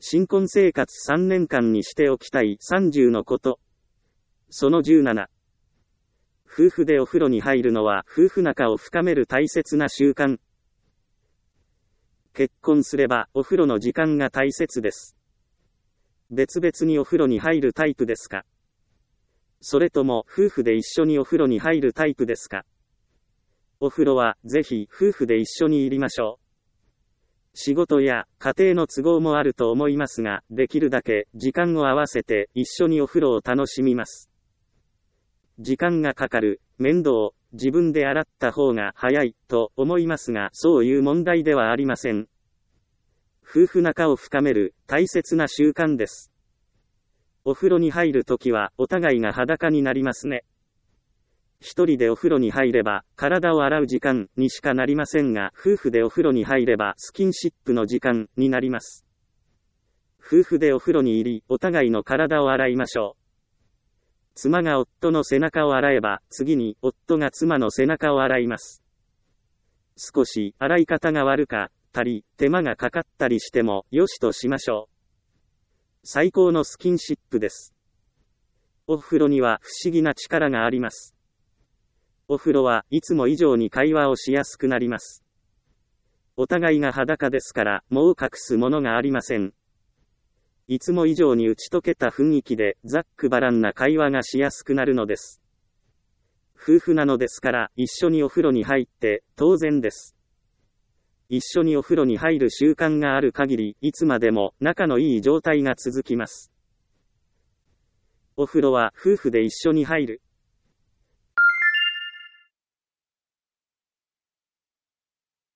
新婚生活3年間にしておきたい30のこと。その17。夫婦でお風呂に入るのは夫婦仲を深める大切な習慣。結婚すればお風呂の時間が大切です。別々にお風呂に入るタイプですか？それとも夫婦で一緒にお風呂に入るタイプですか？お風呂はぜひ夫婦で一緒に入りましょう。仕事や家庭の都合もあると思いますが、できるだけ時間を合わせて一緒にお風呂を楽しみます。時間がかかる、面倒、自分で洗った方が早いと思いますが、そういう問題ではありません。夫婦仲を深める大切な習慣です。お風呂に入るときはお互いが裸になりますね。一人でお風呂に入れば体を洗う時間にしかなりませんが、夫婦でお風呂に入ればスキンシップの時間になります。夫婦でお風呂に入り、お互いの体を洗いましょう。妻が夫の背中を洗えば、次に夫が妻の背中を洗います。少し洗い方が悪かったり、手間がかかったりしてもよしとしましょう。最高のスキンシップです。お風呂には不思議な力があります。お風呂はいつも以上に会話をしやすくなります。お互いが裸ですから、もう隠すものがありません。いつも以上に打ち解けた雰囲気でざっくばらんな会話がしやすくなるのです。夫婦なのですから、一緒にお風呂に入って当然です。一緒にお風呂に入る習慣がある限り、いつまでも仲のいい状態が続きます。お風呂は夫婦で一緒に入る。